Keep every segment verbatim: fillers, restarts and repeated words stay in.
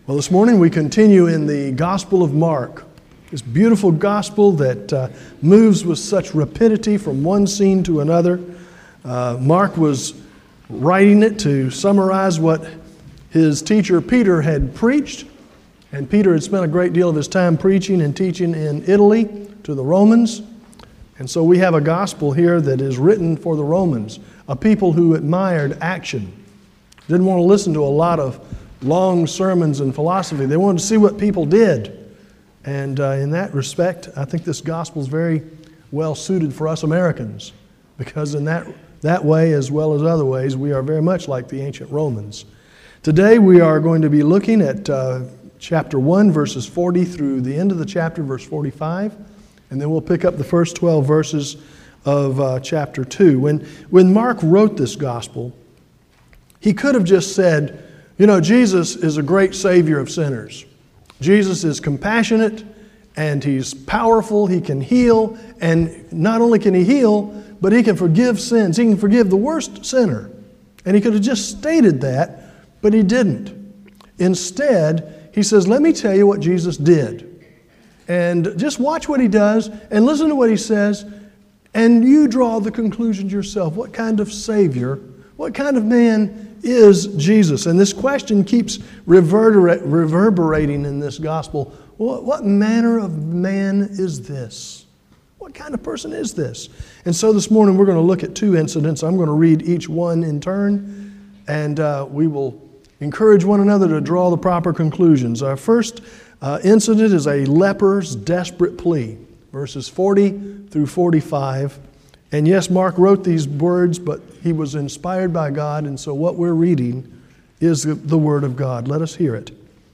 Well, this morning we continue in the Gospel of Mark, this beautiful gospel that uh, moves with such rapidity from one scene to another. Uh, Mark was writing it to summarize what his teacher Peter had preached, and Peter had spent a great deal of his time preaching and teaching in Italy to the Romans. And so we have a gospel here that is written for the Romans, a people who admired action, didn't want to listen to a lot of long sermons and philosophy. They wanted to see what people did. And uh, in that respect, I think this gospel is very well suited for us Americans, because in that, that way, as well as other ways, we are very much like the ancient Romans. Today we are going to be looking at uh, chapter one, verses forty through the end of the chapter, verse forty-five, and then we'll pick up the first twelve verses of uh, chapter two. When, when Mark wrote this gospel, he could have just said, you know, Jesus is a great Savior of sinners. Jesus is compassionate and He's powerful. He can heal, and not only can He heal, but He can forgive sins. He can forgive the worst sinner. And He could have just stated that, but He didn't. Instead, He says, let me tell you what Jesus did. And just watch what He does and listen to what He says, and you draw the conclusions yourself. What kind of Savior, what kind of man is Jesus? And this question keeps reverberating in this gospel. What, what manner of man is this? What kind of person is this? And so this morning we're going to look at two incidents. I'm going to read each one in turn, and uh, we will encourage one another to draw the proper conclusions. Our first uh, incident is a leper's desperate plea, verses forty through forty-five. And yes, Mark wrote these words, but he was inspired by God, and so what we're reading is the Word of God. Let us hear it.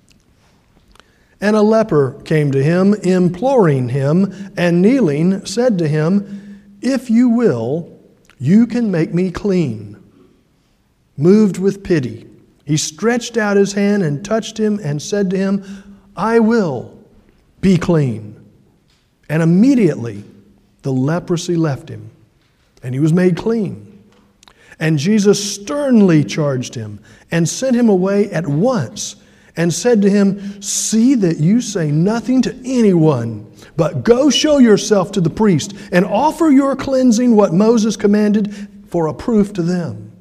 And a leper came to him, imploring him, and kneeling, said to him, if you will, you can make me clean. Moved with pity, he stretched out his hand and touched him and said to him, I will, be clean. And immediately the leprosy left him, and he was made clean. And Jesus sternly charged him and sent him away at once and said to him, see that you say nothing to anyone, but go show yourself to the priest and offer your cleansing what Moses commanded for a proof to them.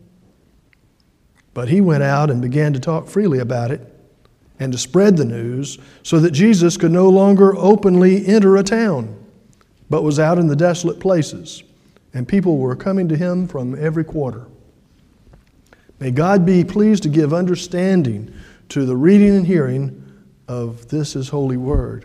But he went out and began to talk freely about it and to spread the news, so that Jesus could no longer openly enter a town, but was out in the desolate places, and people were coming to him from every quarter. May God be pleased to give understanding to the reading and hearing of this His holy word.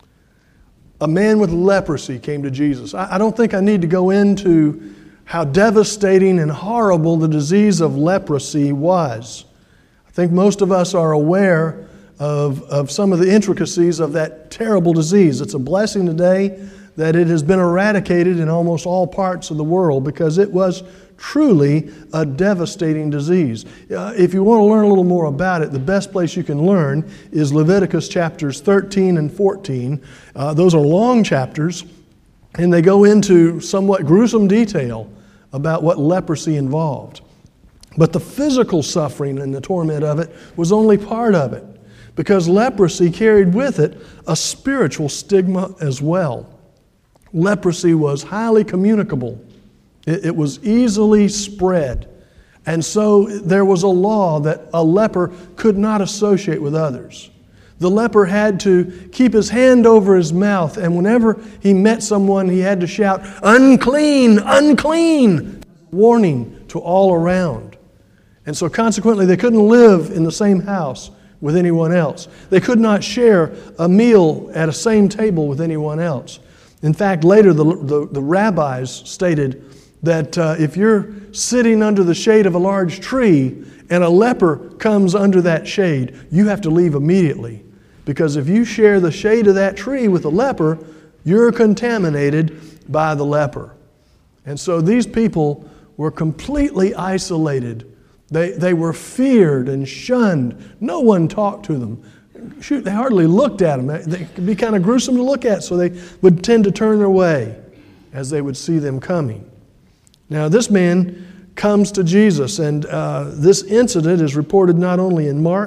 A man with leprosy came to Jesus. I don't think I need to go into how devastating and horrible the disease of leprosy was. I think most of us are aware of, of some of the intricacies of that terrible disease. It's a blessing today that it has been eradicated in almost all parts of the world, because it was truly a devastating disease. Uh, if you want to learn a little more about it, the best place you can learn is Leviticus chapters thirteen and fourteen. Uh, those are long chapters, and they go into somewhat gruesome detail about what leprosy involved. But the physical suffering and the torment of it was only part of it, because leprosy carried with it a spiritual stigma as well. Leprosy was highly communicable. It, it was easily spread. And so there was a law that a leper could not associate with others. The leper had to keep his hand over his mouth, and whenever he met someone, he had to shout, unclean, unclean, warning to all around. And so consequently, they couldn't live in the same house with anyone else. They could not share a meal at a same table with anyone else. In fact, later the, the, the rabbis stated that uh, if you're sitting under the shade of a large tree and a leper comes under that shade, you have to leave immediately. Because if you share the shade of that tree with a leper, you're contaminated by the leper. And so these people were completely isolated. They, they were feared and shunned. No one talked to them. Shoot, they hardly looked at them. They could be kind of gruesome to look at, so they would tend to turn their way as they would see them coming. Now, this man comes to Jesus, and uh, this incident is reported not only in Mark,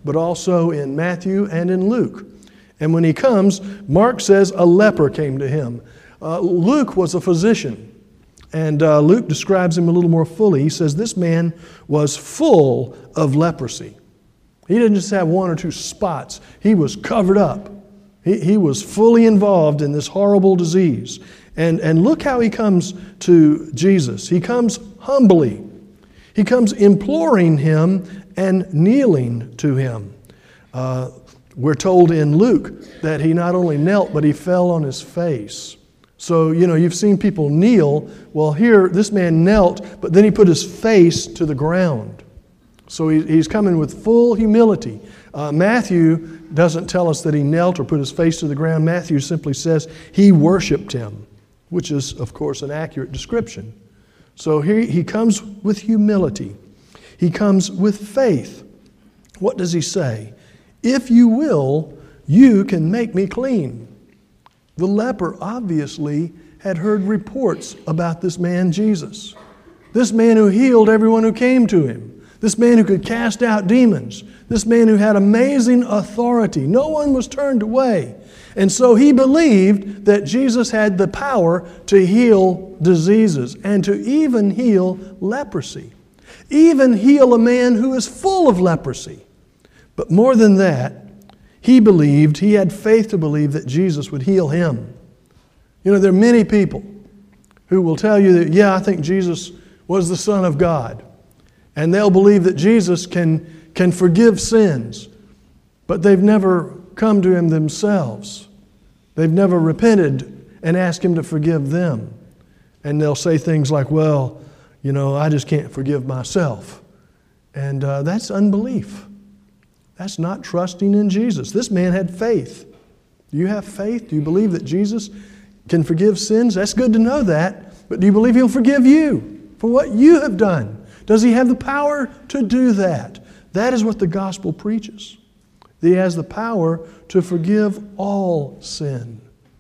but also in Matthew and in Luke. And when he comes, Mark says a leper came to him. Uh, Luke was a physician, and uh, Luke describes him a little more fully. He says this man was full of leprosy. He didn't just have one or two spots. He was covered up. He, he was fully involved in this horrible disease. And, and look how he comes to Jesus. He comes humbly. He comes imploring him and kneeling to him. Uh, we're told in Luke that he not only knelt, but he fell on his face. So, you know, you've seen people kneel. Well, here, this man knelt, but then he put his face to the ground. So he, he's coming with full humility. Uh, Matthew doesn't tell us that he knelt or put his face to the ground. Matthew simply says he worshiped him, which is, of course, an accurate description. So here he comes with humility. He comes with faith. What does he say? If you will, you can make me clean. The leper obviously had heard reports about this man Jesus. This man who healed everyone who came to him. This man who could cast out demons. This man who had amazing authority. No one was turned away. And so he believed that Jesus had the power to heal diseases and to even heal leprosy. Even heal a man who is full of leprosy. But more than that, he believed, he had faith to believe that Jesus would heal him. You know, there are many people who will tell you that, yeah, I think Jesus was the Son of God. And they'll believe that Jesus can, can forgive sins, but they've never come to him themselves. They've never repented and asked him to forgive them. And they'll say things like, well, you know, I just can't forgive myself. And uh, that's unbelief. That's not trusting in Jesus. This man had faith. Do you have faith? Do you believe that Jesus can forgive sins? That's good to know that. But do you believe he'll forgive you for what you have done? Does he have the power to do that? That is what the gospel preaches. He has the power to forgive all sin.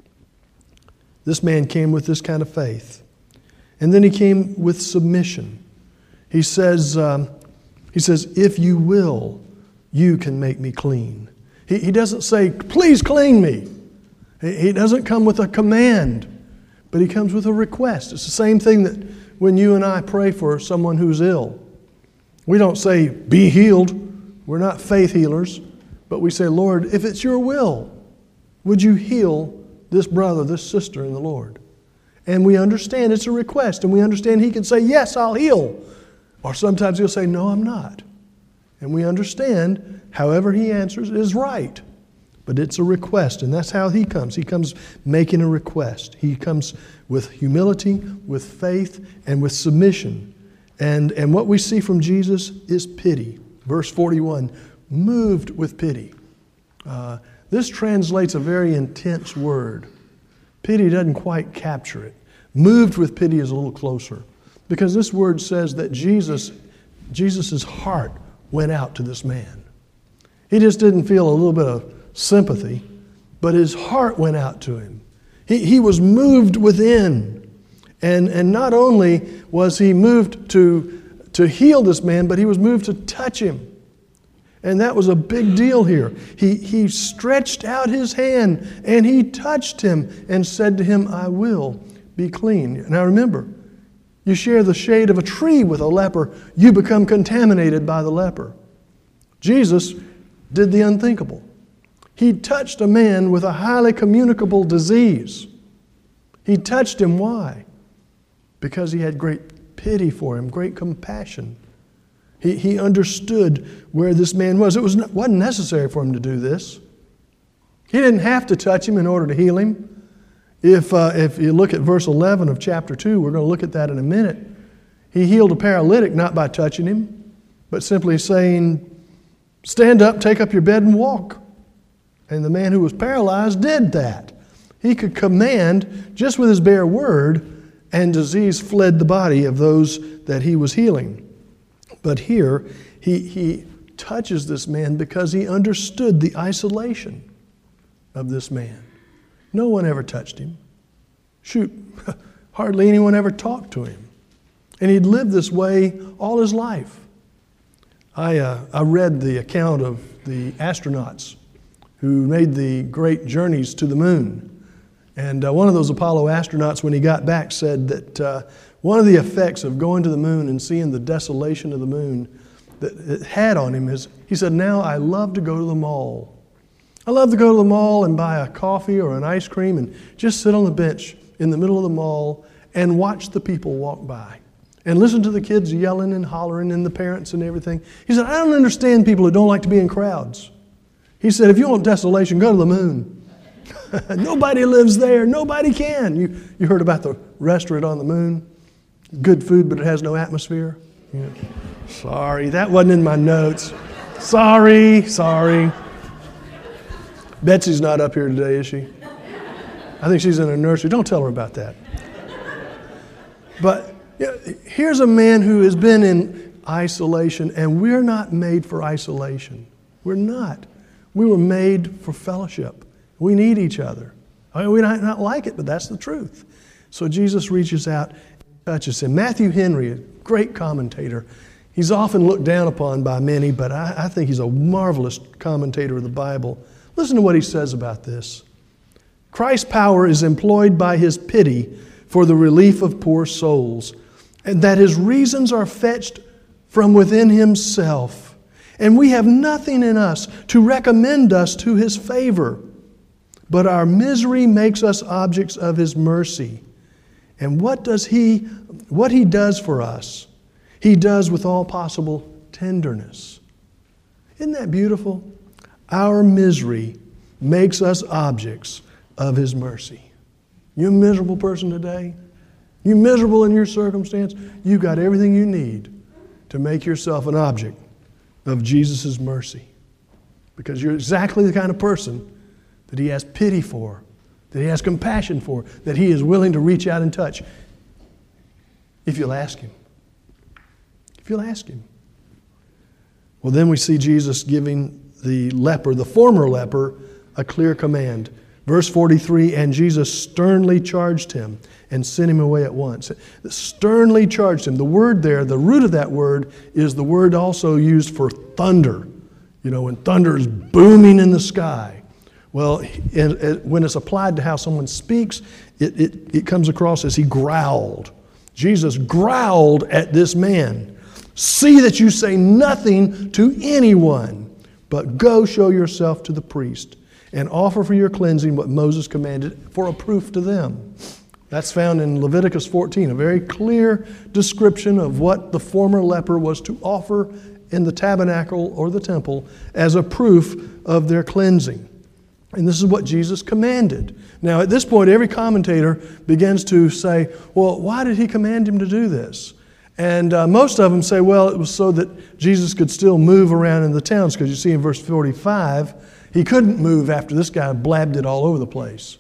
This man came with this kind of faith. And then he came with submission. He says, um, he says, if you will, you can make me clean. He, he doesn't say, please clean me. He, he doesn't come with a command, but he comes with a request. It's the same thing that when you and I pray for someone who's ill. We don't say, be healed. We're not faith healers. But we say, Lord, if it's your will, would you heal this brother, this sister in the Lord? And we understand it's a request, and we understand he can say, yes, I'll heal. Or sometimes he'll say, no, I'm not. And we understand however he answers is right. But it's a request, and that's how he comes. He comes making a request. He comes with humility, with faith, and with submission. And, and what we see from Jesus is pity. Verse forty-one, moved with pity. Uh, this translates a very intense word. Pity doesn't quite capture it. Moved with pity is a little closer. Because this word says that Jesus, Jesus' heart went out to this man. He just didn't feel a little bit of sympathy, but his heart went out to him. He, he was moved within. And, and not only was he moved to, to heal this man, but he was moved to touch him. And that was a big deal here. He, he stretched out his hand and he touched him and said to him, I will be clean. Now remember, you share the shade of a tree with a leper, you become contaminated by the leper. Jesus did the unthinkable. He touched a man with a highly communicable disease. He touched him. Why? Because he had great pity for him, great compassion. He, he understood where this man was. It was not, wasn't necessary for him to do this. He didn't have to touch him in order to heal him. If, uh, if you look at verse eleven of chapter two, we're going to look at that in a minute. He healed a paralytic not by touching him, but simply saying, stand up, take up your bed and walk. And the man who was paralyzed did that. He could command just with his bare word, and disease fled the body of those that he was healing. But here, he, he touches this man because he understood the isolation of this man. No one ever touched him. Shoot, hardly anyone ever talked to him. And he'd lived this way all his life. I, uh, I read the account of the astronauts who made the great journeys to the moon. And uh, one of those Apollo astronauts, when he got back, said that uh, one of the effects of going to the moon and seeing the desolation of the moon that it had on him is, he said, now I love to go to the mall. I love to go to the mall and buy a coffee or an ice cream and just sit on the bench in the middle of the mall and watch the people walk by and listen to the kids yelling and hollering and the parents and everything. He said, I don't understand people who don't like to be in crowds. He said, if you want desolation, go to the moon. Nobody lives there. Nobody can. You, you heard about the restaurant on the moon? Good food, but it has no atmosphere. Yeah. Sorry, that wasn't in my notes. Sorry, sorry. Betsy's not up here today, is she? I think she's in a nursery. Don't tell her about that. But you know, here's a man who has been in isolation, and we're not made for isolation. We're not. We were made for fellowship. We need each other. I mean, we might not like it, but that's the truth. So Jesus reaches out and touches him. Matthew Henry, a great commentator, he's often looked down upon by many, but I, I think he's a marvelous commentator of the Bible. Listen to what he says about this. Christ's power is employed by his pity for the relief of poor souls, and that his reasons are fetched from within himself. And we have nothing in us to recommend us to his favor, but our misery makes us objects of his mercy. And what does he, what he does for us, he does with all possible tenderness. Isn't that beautiful? Our misery makes us objects of his mercy. You a miserable person today? You miserable in your circumstance? You got everything you need to make yourself an object of Jesus' mercy. Because you're exactly the kind of person that he has pity for, that he has compassion for, that he is willing to reach out and touch. If you'll ask him. If you'll ask him. Well, then we see Jesus giving the leper, the former leper, a clear command. Verse forty-three, and Jesus sternly charged him and sent him away at once. Sternly charged him. The word there, the root of that word, is the word also used for thunder. You know, when thunder is booming in the sky. Well, it, it, when it's applied to how someone speaks, it, it, it comes across as he growled. Jesus growled at this man. See that you say nothing to anyone, but go show yourself to the priest and offer for your cleansing what Moses commanded for a proof to them. That's found in Leviticus fourteen, a very clear description of what the former leper was to offer in the tabernacle or the temple as a proof of their cleansing. And this is what Jesus commanded. Now, at this point, every commentator begins to say, well, why did he command him to do this? And uh, most of them say, well, it was so that Jesus could still move around in the towns, because you see in verse forty-five, he couldn't move after this guy blabbed it all over the place.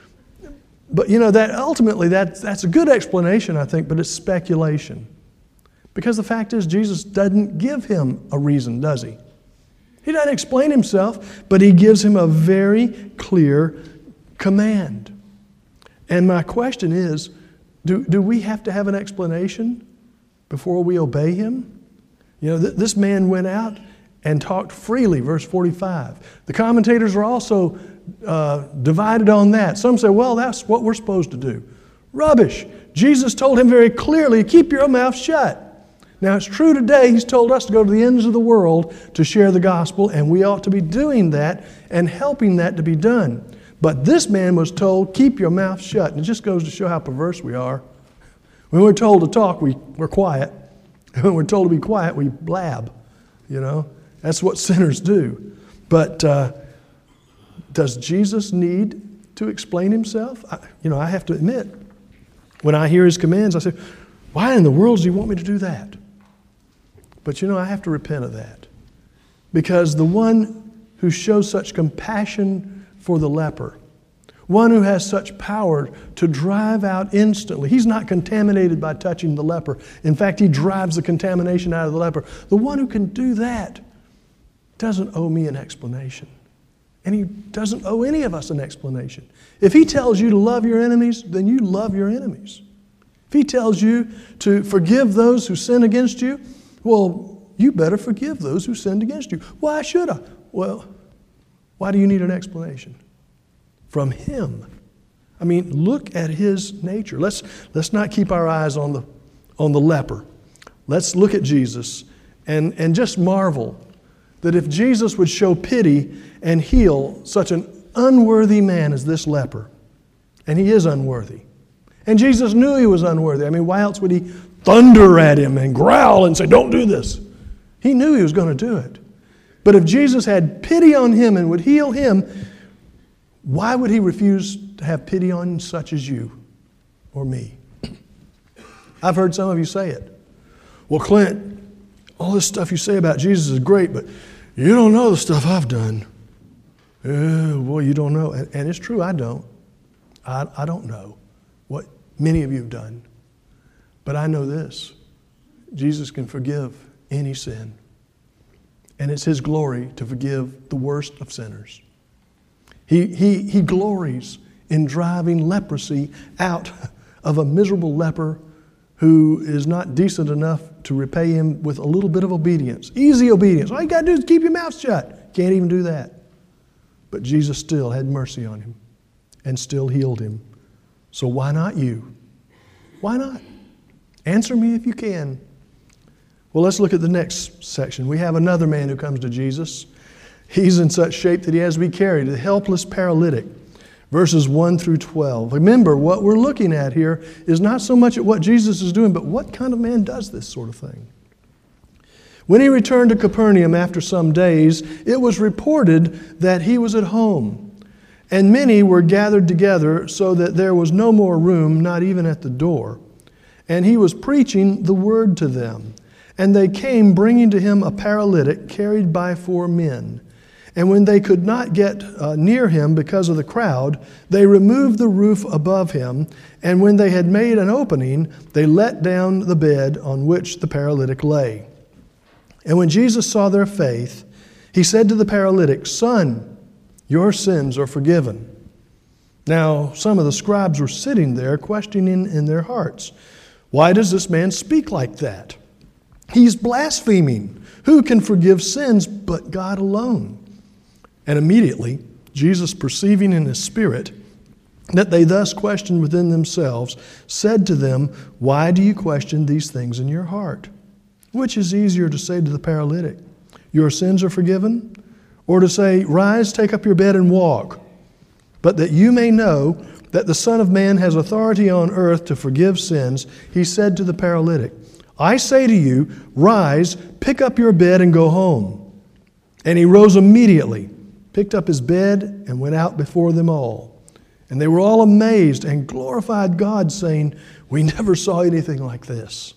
But, you know, that ultimately, that, that's a good explanation, I think, but it's speculation. Because the fact is, Jesus doesn't give him a reason, does he? He doesn't explain himself, but he gives him a very clear command. And my question is, do, do we have to have an explanation before we obey him? You know, th- this man went out and talked freely, verse forty-five. The commentators are also uh, divided on that. Some say, well, that's what we're supposed to do. Rubbish. Jesus told him very clearly, keep your mouth shut. Now, it's true today, he's told us to go to the ends of the world to share the gospel, and we ought to be doing that and helping that to be done. But this man was told, keep your mouth shut. And it just goes to show how perverse we are. When we're told to talk, we, we're quiet. When we're told to be quiet, we blab. You know, that's what sinners do. But uh, does Jesus need to explain himself? I, you know, I have to admit, when I hear his commands, I say, why in the world does he want me to do that? But you know, I have to repent of that. Because the one who shows such compassion for the leper, one who has such power to drive out instantly, he's not contaminated by touching the leper. In fact, he drives the contamination out of the leper. The one who can do that doesn't owe me an explanation. And he doesn't owe any of us an explanation. If he tells you to love your enemies, then you love your enemies. If he tells you to forgive those who sin against you, well, you better forgive those who sinned against you. Why should I? Well, why do you need an explanation? From Him. I mean, look at His nature. Let's, let's not keep our eyes on the, on the leper. Let's look at Jesus and, and just marvel that if Jesus would show pity and heal such an unworthy man as this leper, and he is unworthy, and Jesus knew he was unworthy. I mean, why else would he thunder at him and growl and say, don't do this? He knew he was going to do it. But if Jesus had pity on him and would heal him, why would he refuse to have pity on such as you or me? I've heard some of you say it. Well, Clint, all this stuff you say about Jesus is great, but you don't know the stuff I've done. Uh, boy, you don't know. And, and it's true, I don't. I, I don't know what many of you have done. But I know this. Jesus can forgive any sin. And it's His glory to forgive the worst of sinners. He, he, he glories in driving leprosy out of a miserable leper who is not decent enough to repay Him with a little bit of obedience. Easy obedience. All you got to do is keep your mouth shut. Can't even do that. But Jesus still had mercy on him and still healed him. So why not you? Why not? Answer me if you can. Well, let's look at the next section. We have another man who comes to Jesus. He's in such shape that he has to be carried, a helpless paralytic. Verses one through twelve. Remember, what we're looking at here is not so much at what Jesus is doing, but what kind of man does this sort of thing? When he returned to Capernaum after some days, it was reported that he was at home. And many were gathered together so that there was no more room, not even at the door. And he was preaching the word to them. And they came bringing to him a paralytic carried by four men. And when they could not get uh, near him because of the crowd, they removed the roof above him. And when they had made an opening, they let down the bed on which the paralytic lay. And when Jesus saw their faith, He said to the paralytic, "Son, your sins are forgiven." Now, some of the scribes were sitting there, questioning in their hearts, "Why does this man speak like that? He's blaspheming. Who can forgive sins but God alone?" And immediately, Jesus, perceiving in His spirit that they thus questioned within themselves, said to them, "Why do you question these things in your heart? Which is easier to say to the paralytic, 'Your sins are forgiven,' or to say, 'Rise, take up your bed and walk'? But that you may know that the Son of Man has authority on earth to forgive sins," He said to the paralytic, "I say to you, rise, pick up your bed and go home." And he rose immediately, picked up his bed, and went out before them all. And they were all amazed and glorified God, saying, "We never saw anything like this."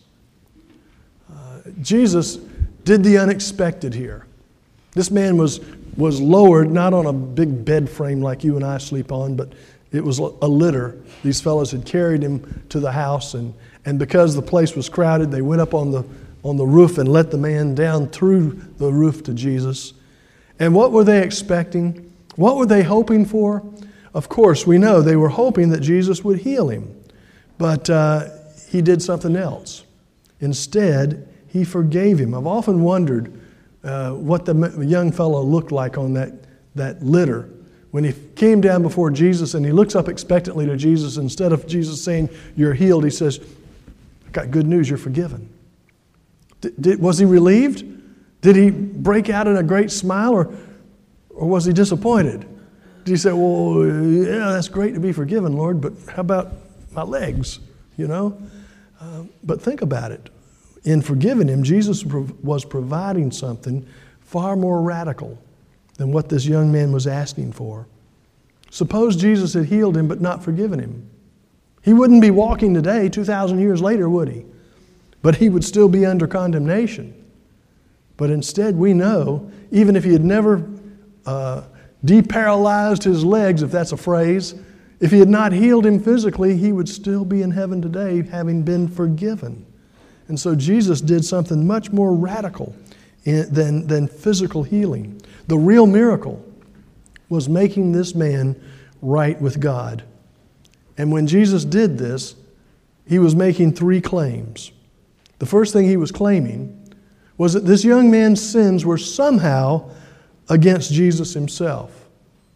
Uh, Jesus did the unexpected here. This man was, was lowered, not on a big bed frame like you and I sleep on, but it was a litter. These fellows had carried him to the house, and, and because the place was crowded, they went up on the, on the roof and let the man down through the roof to Jesus. And what were they expecting? What were they hoping for? Of course, we know they were hoping that Jesus would heal him. But uh, He did something else. Instead, He forgave him. I've often wondered uh, what the young fellow looked like on that, that litter. When he came down before Jesus and he looks up expectantly to Jesus, instead of Jesus saying, "You're healed," he says, "I've got good news, you're forgiven." Did, did, was he relieved? Did he break out in a great smile, or, or was he disappointed? Did he say, "Well, yeah, that's great to be forgiven, Lord, but how about my legs?" You know? Uh, but think about it. In forgiving him, Jesus was providing something far more radical than what this young man was asking for. Suppose Jesus had healed him but not forgiven him. He wouldn't be walking today two thousand years later, would he? But he would still be under condemnation. But instead, we know, even if he had never uh, deparalyzed his legs, if that's a phrase, if he had not healed him physically, he would still be in heaven today, having been forgiven. And so Jesus did something much more radical in, than, than physical healing. The real miracle was making this man right with God. And when Jesus did this, He was making three claims. The first thing He was claiming was that this young man's sins were somehow against Jesus himself.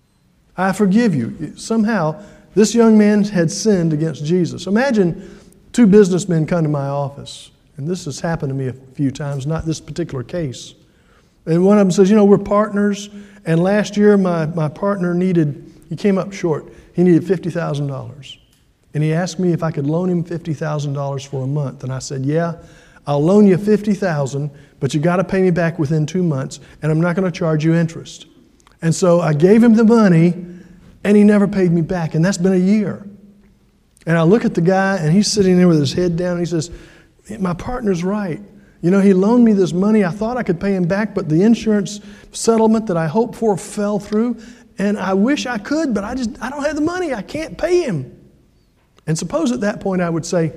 I forgive you. Somehow, this young man had sinned against Jesus. Imagine two businessmen come to my office, and this has happened to me a few times, not this particular case. And one of them says, you know, we're partners, and last year my, my partner needed, he came up short. He needed fifty thousand dollars. And he asked me if I could loan him fifty thousand dollars for a month. And I said, yeah, I'll loan you fifty thousand dollars, but you got to pay me back within two months, and I'm not going to charge you interest. And so I gave him the money, and he never paid me back, and that's been a year. And I look at the guy, and he's sitting there with his head down, and he says, my partner's right. You know, he loaned me this money. I thought I could pay him back, but the insurance settlement that I hoped for fell through, and I wish I could, but I just, I don't have the money. I can't pay him. And suppose at that point I would say,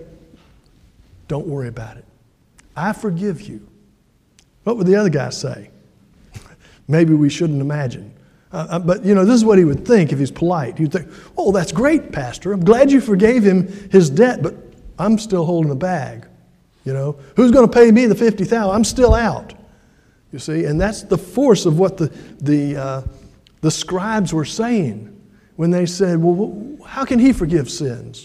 don't worry about it. I forgive you. What would the other guy say? Maybe we shouldn't imagine. Uh, but, you know, this is what he would think if he's polite. He'd think, oh, that's great, Pastor. I'm glad you forgave him his debt, but I'm still holding the bag. You know, who's going to pay me the fifty thousand dollars? I'm still out. You see, and that's the force of what the, the, uh, the scribes were saying when they said, well, how can he forgive sins?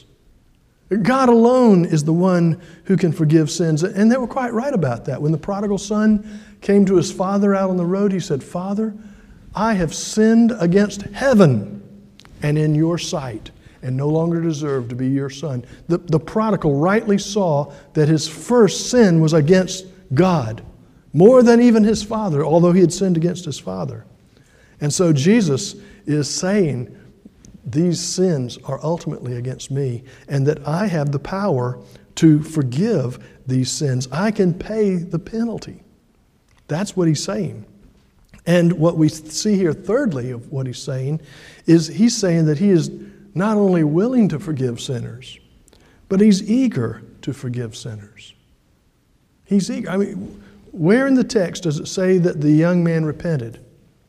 God alone is the one who can forgive sins. And they were quite right about that. When the prodigal son came to his father out on the road, he said, Father, I have sinned against heaven and in your sight, and no longer deserve to be your son. The, the prodigal rightly saw that his first sin was against God, more than even his father, although he had sinned against his father. And so Jesus is saying, these sins are ultimately against me, and that I have the power to forgive these sins. I can pay the penalty. That's what he's saying. And what we see here, thirdly, of what he's saying, is he's saying that he is not only willing to forgive sinners, but he's eager to forgive sinners. He's eager. I mean, where in the text does it say that the young man repented?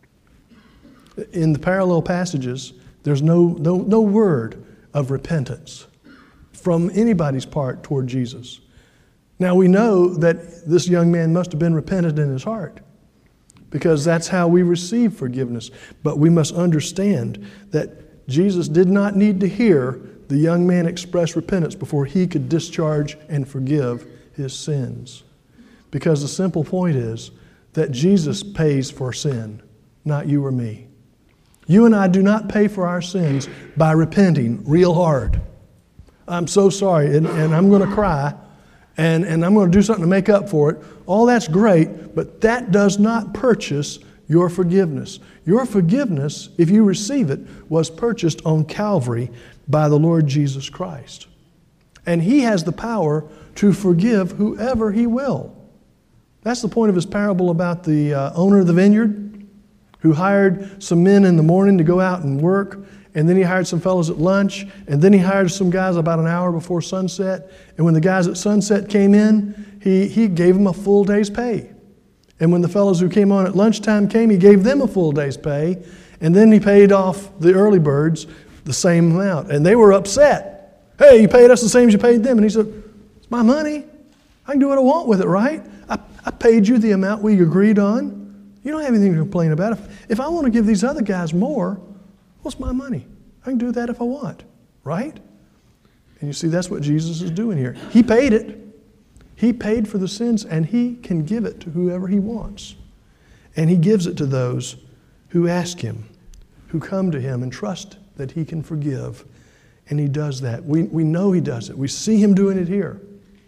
In the parallel passages, there's no, no, no word of repentance from anybody's part toward Jesus. Now we know that this young man must have been repentant in his heart, because that's how we receive forgiveness. But we must understand that Jesus did not need to hear the young man express repentance before he could discharge and forgive his sins. Because the simple point is that Jesus pays for sin, not you or me. You and I do not pay for our sins by repenting real hard. I'm so sorry, and, and I'm going to cry, and, and I'm going to do something to make up for it. All that's great, but that does not purchase your forgiveness. Your forgiveness, if you receive it, was purchased on Calvary by the Lord Jesus Christ. And He has the power to forgive whoever He will. That's the point of His parable about the uh, owner of the vineyard, who hired some men in the morning to go out and work, and then he hired some fellows at lunch, and then he hired some guys about an hour before sunset. And when the guys at sunset came in, he, he gave them a full day's pay. And when the fellows who came on at lunchtime came, he gave them a full day's pay, and then he paid off the early birds the same amount. And they were upset. Hey, you paid us the same as you paid them. And he said, it's my money. I can do what I want with it, right? I, I paid you the amount we agreed on. You don't have anything to complain about. If, if I want to give these other guys more, what's my money? I can do that if I want, right? And you see, that's what Jesus is doing here. He paid it. He paid for the sins, and He can give it to whoever He wants. And He gives it to those who ask Him, who come to Him and trust that He can forgive. And He does that. We, we know He does it. We see Him doing it here.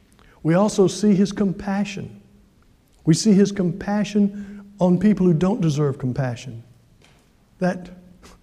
We also see His compassion. We see His compassion on people who don't deserve compassion. That,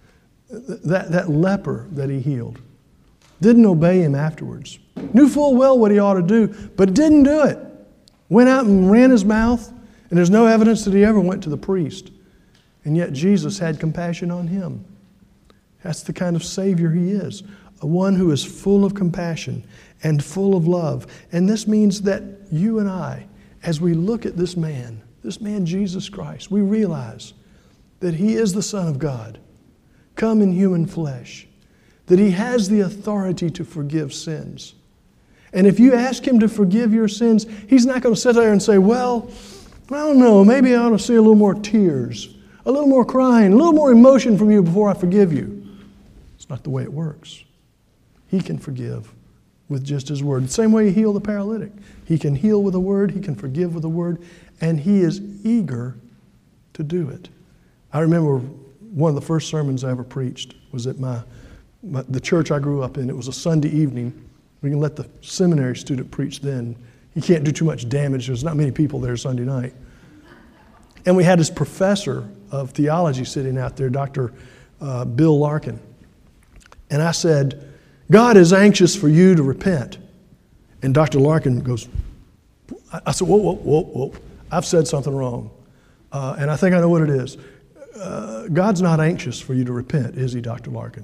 that, that leper that He healed didn't obey Him afterwards. Knew full well what he ought to do, but didn't do it. Went out and ran his mouth, and there's no evidence that he ever went to the priest. And yet Jesus had compassion on him. That's the kind of Savior He is, a one who is full of compassion and full of love. And this means that you and I, as we look at this man, this man Jesus Christ, we realize that He is the Son of God, come in human flesh, that He has the authority to forgive sins. And if you ask Him to forgive your sins, He's not going to sit there and say, well, I don't know, maybe I ought to see a little more tears, a a little more crying, a little more emotion from you before I forgive you. It's not the way it works. He can forgive with just His word. The same way He healed the paralytic. He can heal with a word. He can forgive with a word. And He is eager to do it. I remember one of the first sermons I ever preached was at my, my the church I grew up in. It was a Sunday evening. We can let the seminary student preach then. He can't do too much damage. There's not many people there Sunday night. And we had this professor of theology sitting out there, Doctor Uh, Bill Larkin. And I said, God is anxious for you to repent. And Doctor Larkin goes, I said, whoa, whoa, whoa, whoa. I've said something wrong. Uh, and I think I know what it is. Uh, God's not anxious for you to repent, is He, Doctor Larkin?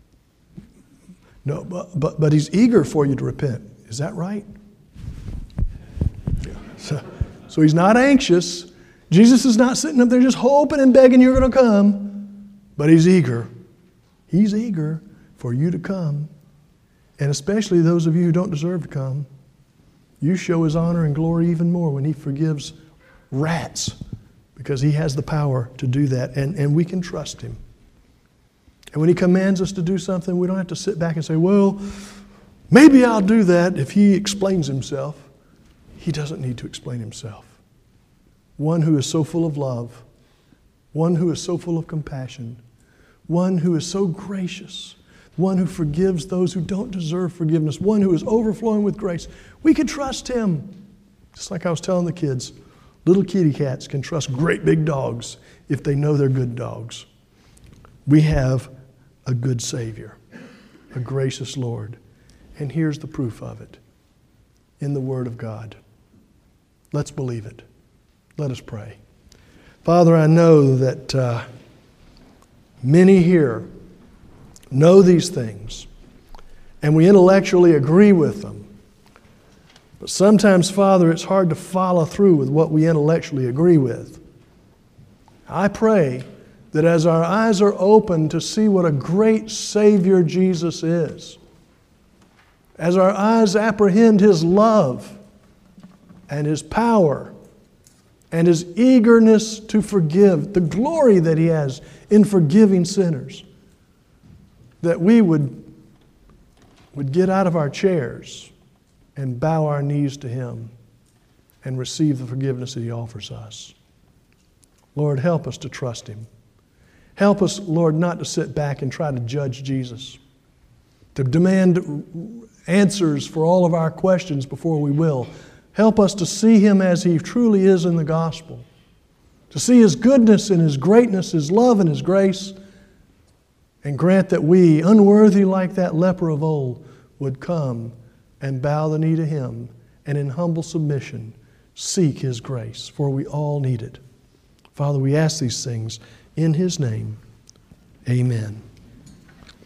No, but, but, but He's eager for you to repent. Is that right? Yeah. So, so He's not anxious. Jesus is not sitting up there just hoping and begging you're going to come. But He's eager. He's eager for you to come. And especially those of you who don't deserve to come. You show His honor and glory even more when He forgives rats, because He has the power to do that, and, and we can trust Him. And when He commands us to do something, we don't have to sit back and say, well, maybe I'll do that if He explains Himself. He doesn't need to explain Himself. One who is so full of love, one who is so full of compassion, one who is so gracious, one who forgives those who don't deserve forgiveness, one who is overflowing with grace. We can trust Him. Just like I was telling the kids, little kitty cats can trust great big dogs if they know they're good dogs. We have a good Savior, a gracious Lord. And here's the proof of it in the Word of God. Let's believe it. Let us pray. Father, I know that uh, many here know these things, and we intellectually agree with them. But sometimes, Father, it's hard to follow through with what we intellectually agree with. I pray that as our eyes are open to see what a great Savior Jesus is, as our eyes apprehend His love and His power and His eagerness to forgive, the glory that He has in forgiving sinners, that we would, would get out of our chairs and bow our knees to Him and receive the forgiveness that He offers us. Lord, help us to trust Him. Help us, Lord, not to sit back and try to judge Jesus, to demand answers for all of our questions before we will. Help us to see Him as He truly is in the gospel, to see His goodness and His greatness, His love and His grace, and grant that we, unworthy like that leper of old, would come and bow the knee to Him and in humble submission seek His grace, for we all need it. Father, we ask these things in His name. Amen.